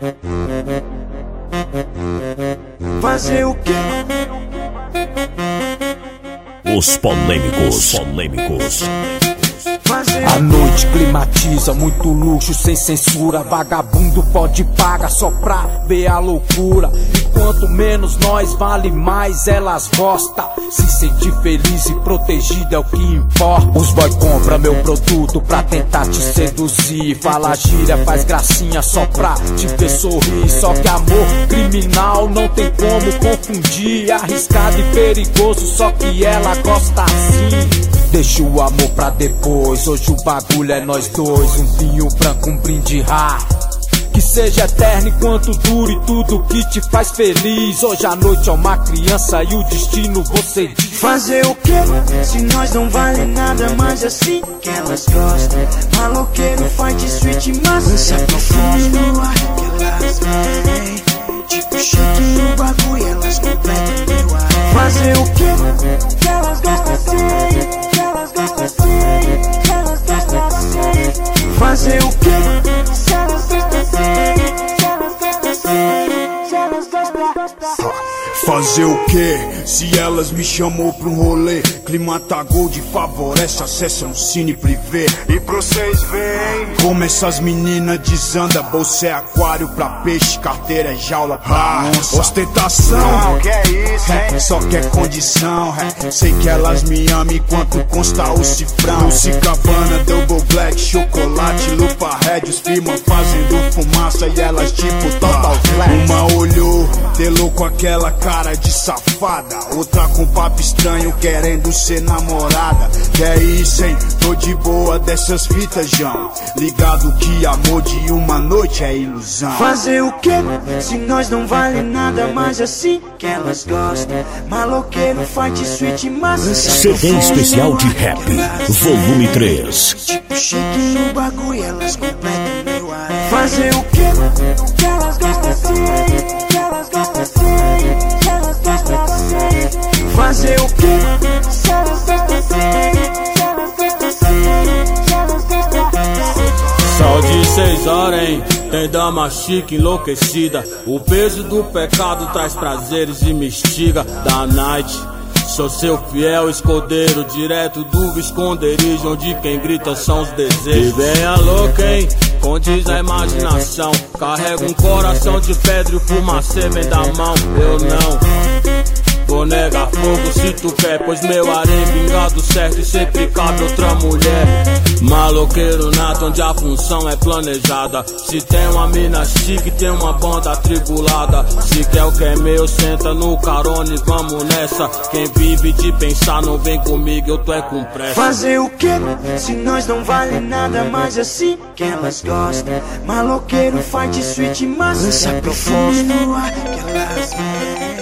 Fazer o quê? Os polêmicos. A noite climatiza, muito luxo, sem censura. Vagabundo pode pagar só pra ver a loucura. E quanto menos nós, vale mais elas gostam. Se sentir feliz e protegida é o que importa. Os boy compra meu produto pra tentar te seduzir. Fala gíria, faz gracinha só pra te ver sorrir. Só que amor criminal não tem como confundir. Arriscado e perigoso, só que ela gosta assim. Deixa o amor pra depois, hoje o bagulho é nós dois. Um vinho branco, um brinde raro, que seja eterno enquanto dure tudo que te faz feliz. Hoje a noite é uma criança e o destino você diz. Fazer o quê? Se nós não vale nada, mas assim que elas gostam. Maloqueiro, fight, sweet, mas lança perfume no ar que elas querem. Tipo shake no bagulho, elas completam meu ar. Fazer o quê? Que elas gostam assim. Fazer o quê? Se elas gostam assim, se elas gostam assim, se elas gostam. Fazer o quê? Se elas me chamou pra um rolê. Clima tá gold, favorece acesso a um cine privê. E pra vocês verem como essas meninas desandam. Bolsa é aquário pra peixe, carteira é jaula pra onça. Ostentação, que é isso, hein? Só quer condição, sei que elas me amam enquanto consta o cifrão. Dulce Cabana, Double Black, chocolate, lupa red. Os firma fazendo fumaça e elas tipo total flash. Uma olhou, telou com aquela cara de safada. Outra com papo estranho querendo ser namorada. Que é isso, hein? Tô de boa dessas fitas, João. Ligado que amor de uma noite é ilusão. Fazer o quê? Se nós não vale nada, mas assim que elas gostam. Maloqueiro, fight, sweet, mas CD especial de rap, volume 3. Tipo shake no bagulho, elas completam meu ar. Fazer o quê? Que elas gostam assim, que elas gostam assim, que elas gostam assim. Fazer o quê? Se elas gostam assim, se elas gostam assim, se elas gostam assim. Só de 6 horas, hein? Tem dama chique enlouquecida. O peso do pecado traz prazeres e me instiga. Da night, sou seu fiel escudeiro, direto do esconderijo, onde quem grita são os desejos. E venha louca, hein? Condiz a imaginação. Carrega um coração de pedra e o fumacê vem da mão. Eu não vou negar fogo se tu quer, pois meu harém vingado certo e sempre cabe outra mulher. Maloqueiro nato onde a função é planejada. Se tem uma mina chique, tem uma banda atribulada. Se quer o que é meu, senta no carona e vamos nessa. Quem vive de pensar não vem comigo, eu tô é com pressa. Fazer o quê? Se nós não vale nada, mas assim que elas gostam. Maloqueiro, fight, sweet, mas lança perfume no ar que elas querem.